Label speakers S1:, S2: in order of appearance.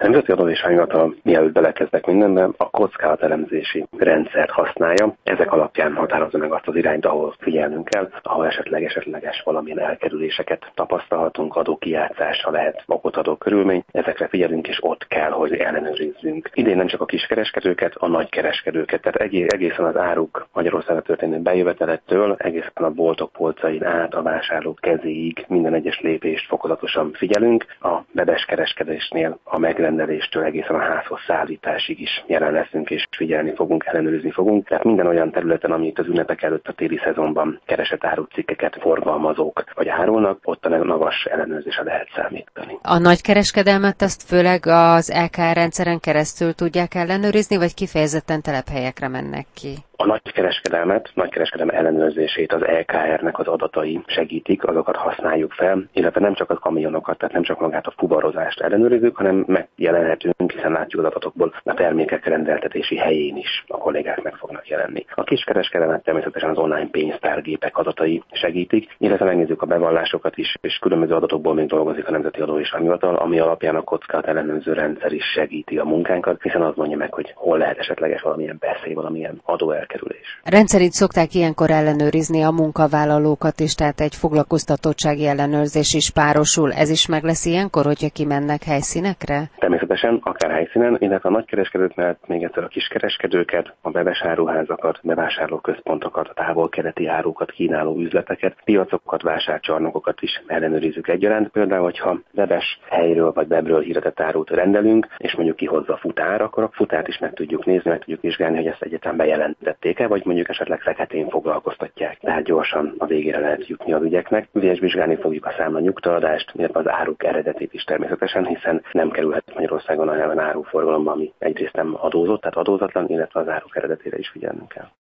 S1: Nemzeti Adóhivatal, mielőtt belekezdek mindenbe, a kockázatelemzési rendszert használja. Ezek alapján határozza meg azt az irányt, ahol figyelnünk kell, ahol esetleges valamilyen elkerüléseket tapasztalhatunk, adókijátszásra lehet okot adó körülmény. Ezekre figyelünk, és ott kell, hogy ellenőrizzünk. Idén nem csak a kiskereskedőket, a nagykereskedőket, tehát egészen az áruk Magyarországra történő bejövetelettől, egészen a boltok polcain át a vásárlók kezéig minden egyes lépést fokozatosan figyelünk. A webes kereskedésnél a megrendeléstől egészen a házhoz szállításig is jelen leszünk, és figyelni fogunk, ellenőrizni fogunk. Tehát minden olyan területen, amit az ünnepek előtt a téli szezonban keresett árucikkeket forgalmazók vagy árulnak, ott a magas ellenőrzésre lehet számítani.
S2: A nagykereskedelmet ezt főleg az EKR rendszeren keresztül tudják ellenőrizni, vagy kifejezetten telephelyekre mennek ki?
S1: A nagykereskedelem ellenőrzését az EKR-nek az adatai segítik, azokat használjuk fel, illetve nem csak a kamionokat, tehát nem csak magát a fuvarozást ellenőrizzük, hanem megjelenhetünk, hiszen látjuk az adatokból a termékek rendeltetési helyén is a kollégák meg fognak jelenni. A kiskereskedelmet természetesen az online pénztárgépek adatai segítik, illetve megnézzük a bevallásokat is, és különböző adatokból még dolgozik a Nemzeti Adóhivatal, ami alapján a kockázat ellenőrző rendszer is segíti a munkánkat, hiszen az mondja meg, hogy hol lehet esetleges valamilyen beszél, valamilyen adóelkerülés.
S2: Rendszerint szokták ilyenkor ellenőrizni a munkavállalókat is, tehát egy foglalkoztatottsági ellenőrzés is párosul. Ez is meg lesz ilyenkor, hogyha kimennek helyszínekre?
S1: Természetesen, akár helyszínen, illetve a nagykereskedők mellett még egyszer a kiskereskedőket, a bebesáruházakat, bevásárlóközpontokat, a távol-keleti árukat kínáló üzleteket, piacokat, vásárcsarnokokat is ellenőrizzük egyaránt. Például, hogyha webes helyről vagy webről hirdetett árut rendelünk, és mondjuk kihozza a futár, akkor a futárt is meg tudjuk nézni, meg tudjuk vizsgálni, hogy ezt egyetem bejelentették-e, vagy mondjuk esetleg feketén foglalkoztatják. Tehát gyorsan a végére lehet jutni az ügyeknek. Ugye vizsgálni fogjuk a számla nyugtaladást, illetve az áruk eredetét is természetesen, hiszen nem kerülhet Magyarországon olyan áruforgalomba, ami egyrészt nem adózott, tehát adózatlan, illetve az áruk eredetére is figyelnünk kell.